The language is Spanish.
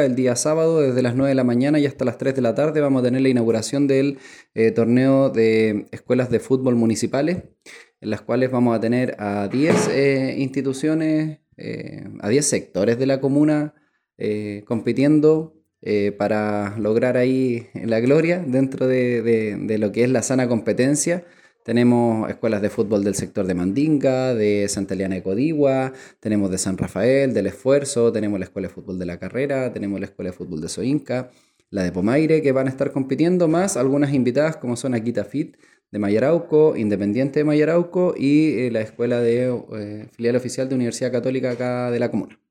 el día sábado desde las 9 de la mañana y hasta las 3 de la tarde vamos a tener la inauguración del torneo de escuelas de fútbol municipales, en las cuales vamos a tener a 10 instituciones, a 10 sectores de la comuna compitiendo para lograr ahí la gloria dentro de lo que es la sana competencia. Tenemos escuelas de fútbol del sector de Mandinga, de Santa Eliana de Codigua, tenemos de San Rafael, del Esfuerzo, tenemos la escuela de fútbol de La Carrera, tenemos la escuela de fútbol de Soinca, la de Pomaire, que van a estar compitiendo, más algunas invitadas como son Aquita Fit de Mayarauco, Independiente de Mayarauco y la escuela de filial oficial de Universidad Católica acá de la comuna.